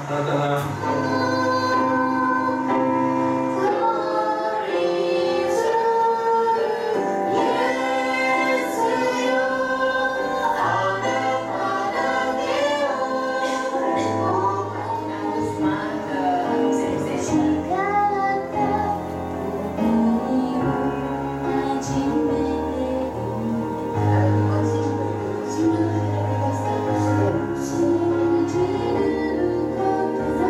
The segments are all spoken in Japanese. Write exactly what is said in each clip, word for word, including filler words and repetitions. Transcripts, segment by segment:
ただ信じることさ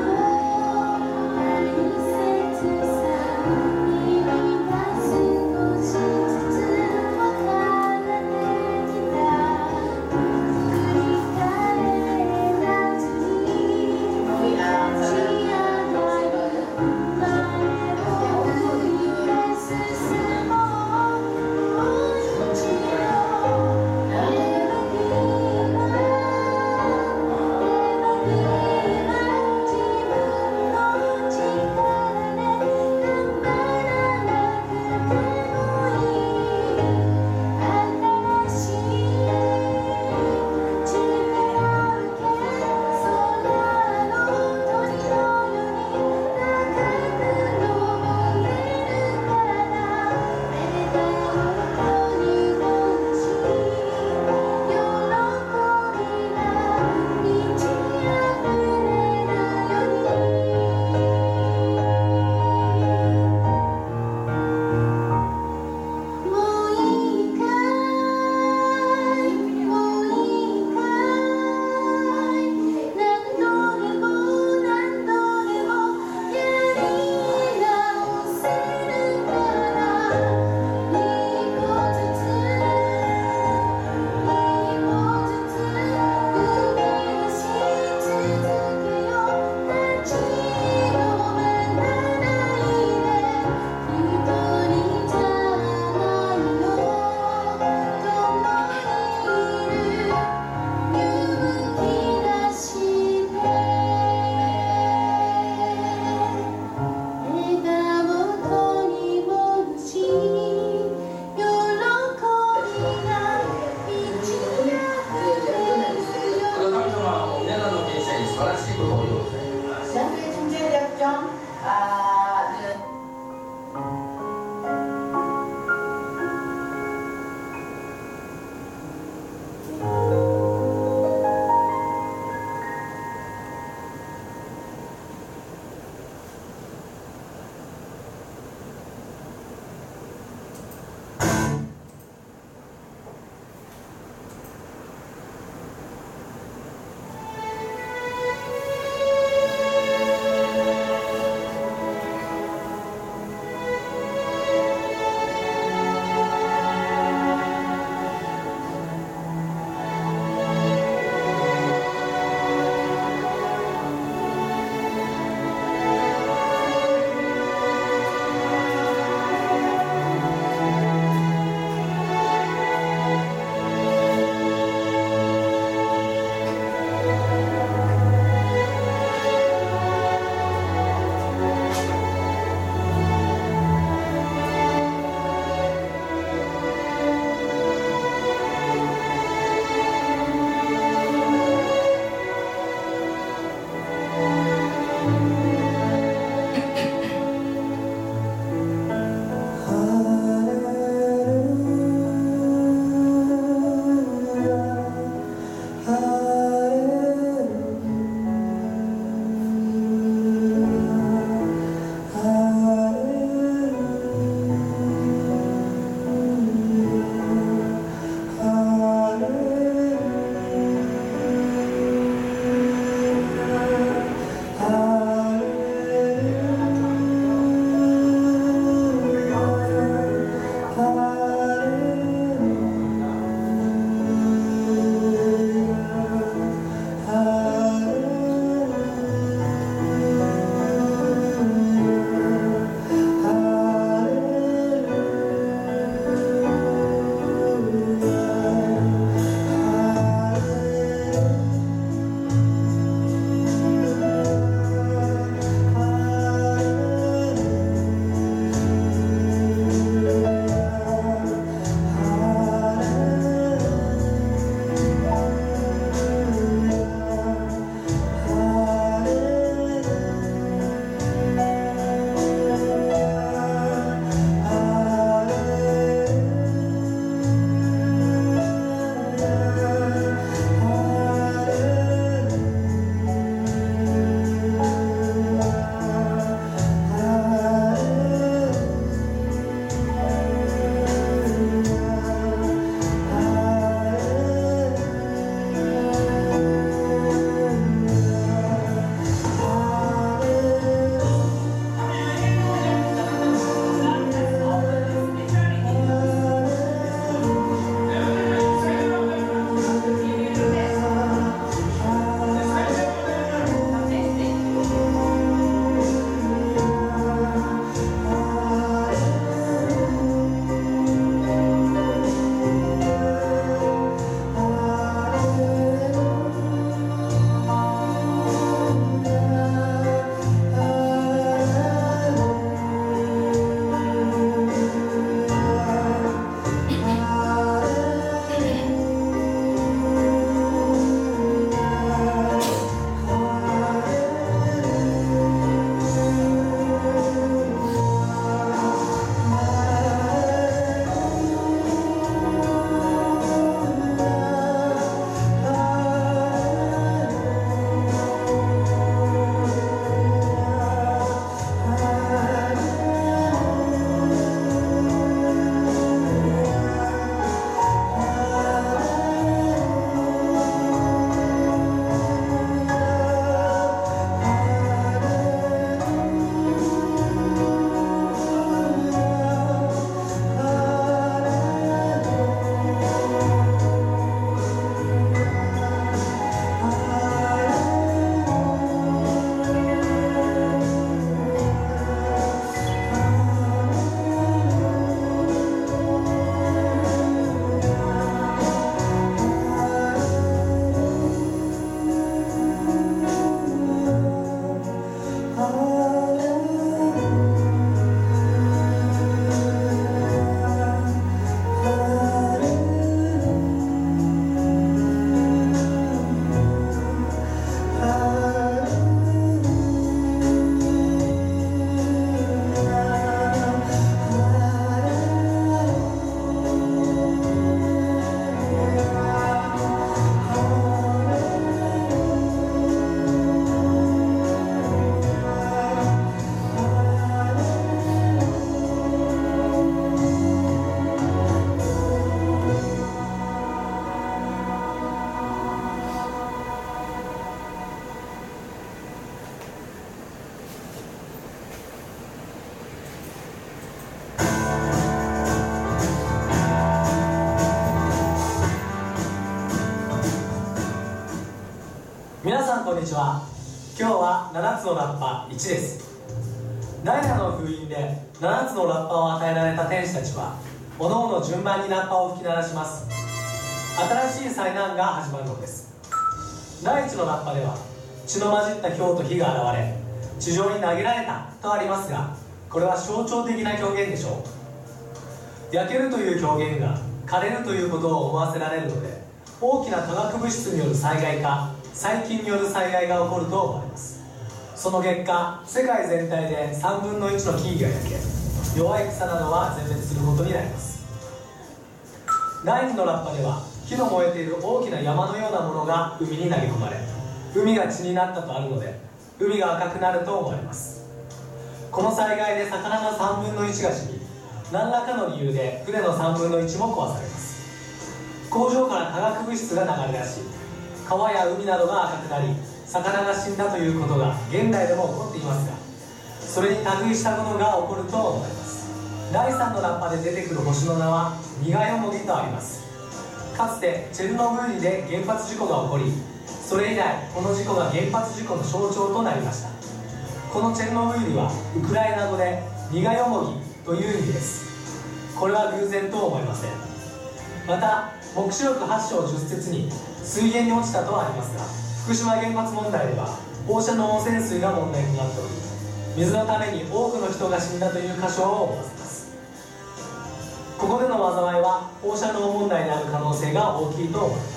こんにちは。今日はななつのラッパいちです。ダイナの封印でななつのラッパを与えられた天使たちはおのおの順番にラッパを吹き鳴らします。新しい災難が始まるのです。第一のラッパでは血の混じった氷と火が現れ地上に投げられたとありますが、これは象徴的な表現でしょう。焼けるという表現が枯れるということを思わせられるので、大きな化学物質による災害か細菌による災害が起こると思われます。その結果、世界全体でさんぶんのいちの木々が焼け、弱い草などは全滅することになります。第二のラッパでは火の燃えている大きな山のようなものが海に投げ込まれ、海が血になったとあるので、海が赤くなると思われます。この災害で魚のさんぶんのいちが死に、何らかの理由で船のさんぶんのいちも壊されます。工場から化学物質が流れ出し、川や海などが赤くなり、魚が死んだということが現代でも起こっていますが、それに類したものが起こると思われます。だいさんのラッパで出てくる星の名はニガヨモギとあります。かつてチェルノブイリで原発事故が起こり、それ以来この事故が原発事故の象徴となりました。このチェルノブイリはウクライナ語でニガヨモギという意味です。これは偶然と思いません。また黙示録はち章じゅっ節に水源に落ちたとありますが、福島原発問題では放射能汚染水が問題になっており、水のために多くの人が死んだという箇所を思わせます。ここでの災いは放射能問題である可能性が大きいと思います。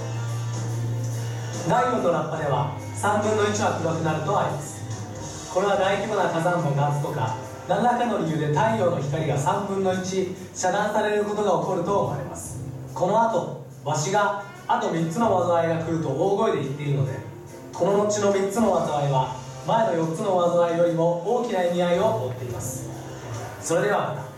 だいよんのラッパではさんぶんのいちは黒くなるとあります。これは大規模な火山爆発とか何らかの理由で太陽の光がさんぶんのいち遮断されることが起こると思われます。この後、わしがあとみっつの災いが来ると大声で言っているので、この後のみっつの災いは前のよっつの災いよりも大きな意味合いを持っています。それではまた。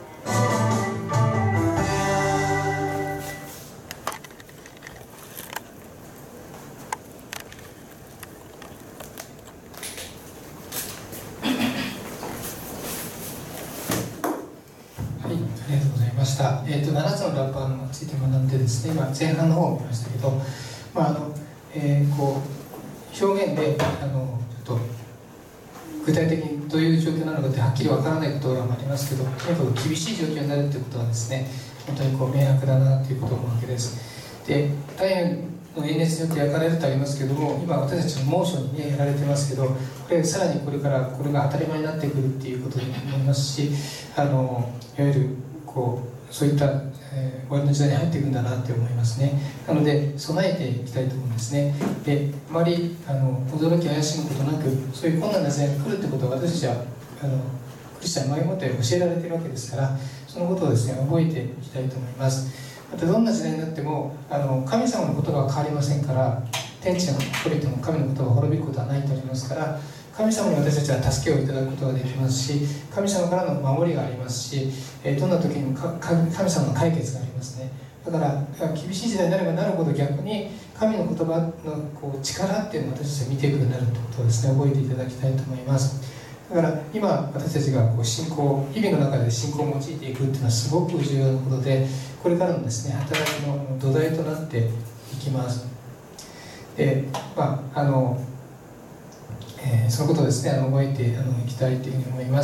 ありがとうございました。えーと、ななつのラッパーについて学んでですね、今前半の方を見ましたけど、まああのえー、こう表現であのちょっと具体的にどういう状況なのかってはっきりわからないことがありますけど、とにかく厳しい状況になるということはですね、本当にこう迷惑だなということを思うわけです。で、大変の炎熱によって焼かれるとありますけども、今私たちの猛暑に、ね、やられてますけど、これさらにこれからこれが当たり前になってくるっていうことに思いますし、あのいわゆるこうそういった、えー、終わりの時代に入っていくんだなって思いますね。なので備えていきたいと思うんですね。で、あまりあの驚き怪しむことなく、そういう困難な時代が来るってことは私たちはあのクリスチャン前もって教えられているわけですから、そのことをですね覚えていきたいと思います。またどんな時代になってもあの神様の言葉は変わりませんから、天地が滅びても神の言葉が滅びることはないとありますから、神様に私たちは助けをいただくことができますし、神様からの守りがありますし、えー、どんな時にも神様の解決がありますね。だから厳しい時代になればなるほど、逆に神の言葉のこう力っていうのを私たちは見ていくようになるということをですね覚えていただきたいと思います。だから今私たちがこう信仰、日々の中で信仰を用いていくっていうのはすごく重要なことで、これからのですね働きの土台となっていきます。で、まああのえー、そのことをですねあの覚えてあのいきたいというふうに思います。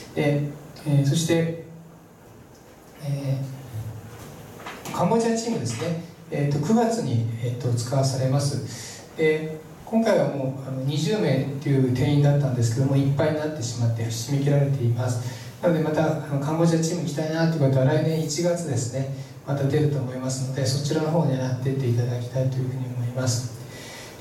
で、えー、そして、えー、カンボジアチームですね、えー、とくがつに、えー、と使わされます。で、今回はもうあのにじゅうめいという定員だったんですけども、いっぱいになってしまって締め切られています。なのでまたあのカンボジアチーム行きたいなという方は来年いちがつですねまた出ると思いますので、そちらの方を狙っていっていただきたいというふうに思います。